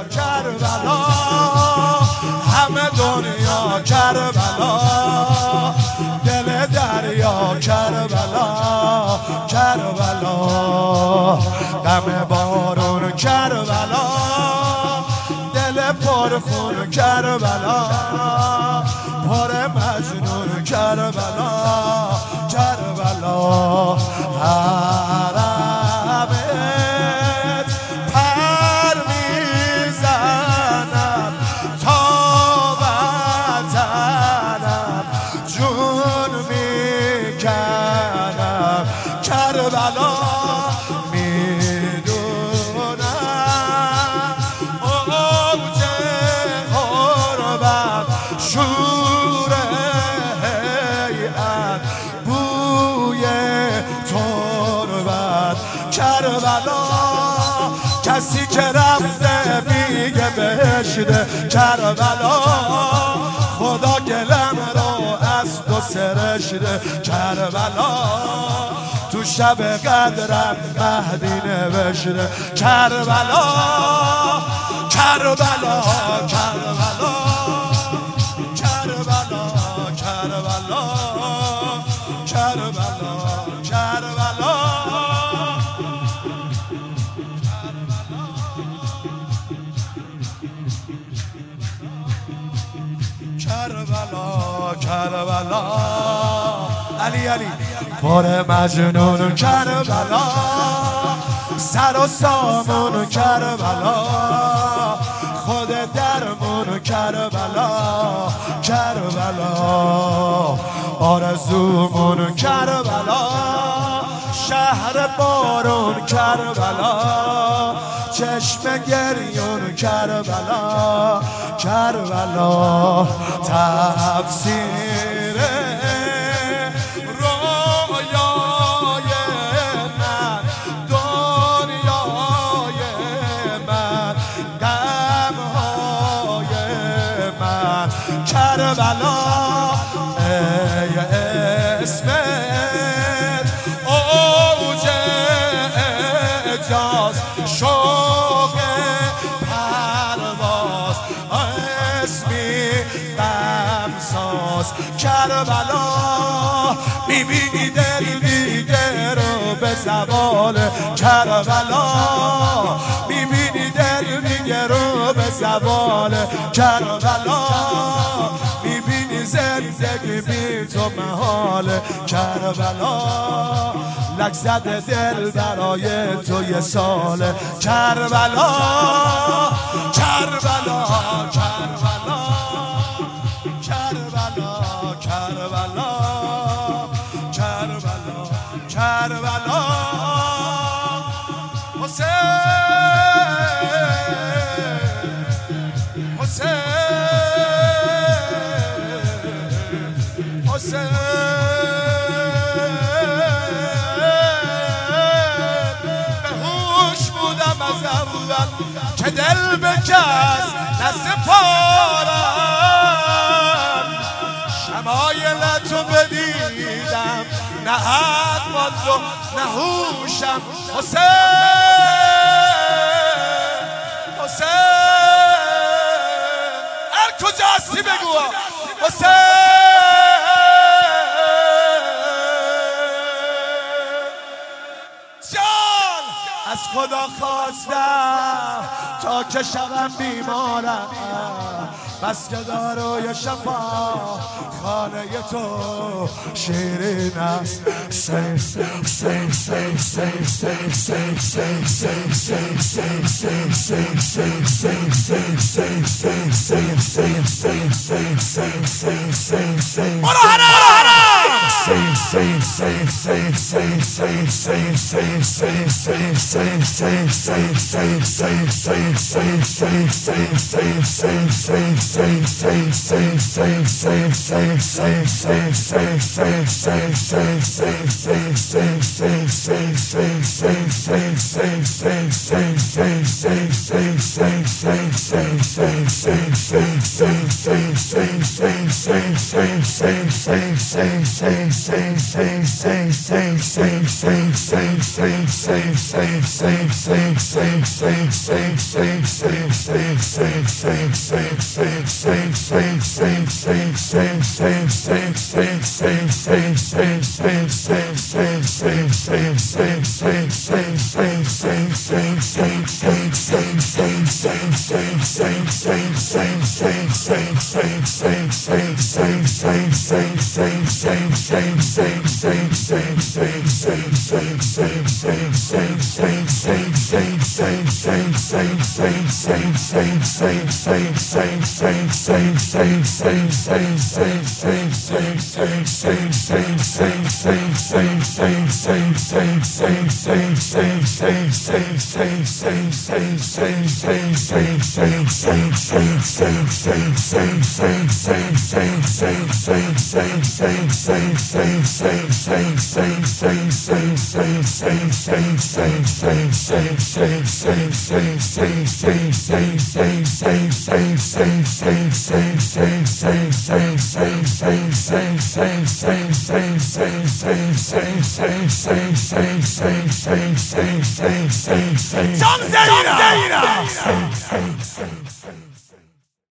کربلا، همه دنیا کربلا، دل دریا کربلا، کربلا، غم بارون کربلا، دل پرخون کربلا، پر مجنون کربلا، کربلا، حرمت پر میزنم تا وطنم جون میکنم، کربلا میدونم اوج غربت شور هیئت بوی تربت، کربلا کسی که رفته میگه بهشته، کربلا خدا گلم رو از تو سرشته، کربلا تو شب قدرم مهدی نوشته، کربلا، کربلا، کربلا، کربلا، کربلا، کربلا، کربلا، کربلا، کربلا، علی علی، پر مجنون کربلا، سر و سامون کربلا، خود درمون کربلا، کربلا، آرزومون کربلا، شهر بارون کربلا، چشم گریون کربلا، کربلا، تفسیر رویای من، دنیای من، غمهای من، کربلا ای اسمت اوج اعجاز، شوق پرواز، اسمی غمساز، کربلا میبینی دل دیگه رو به زوال، کربلا میبینی دل دیگه رو به زوال، کربلا میبینی زندگی بی تو محاله، کربلا لک زده دل برای تو یه ساله، کربلا، کربلا، کربلا، کربلا، کربلا، کربلا، کربلا، حسین، حسین، حسین، به هوش بودم از اول که دل به کس نسپارم، شمایلتو بدیدم نه حد ماند و نه هوشم، حسین، حسین، هر کجا هستی بگو حسین، جان از خدا خواستم تا که شبم بیمارم، بس که داروی شفا خانه تو شیرین است، سی سی سی سی سی سی سی say John Zayna.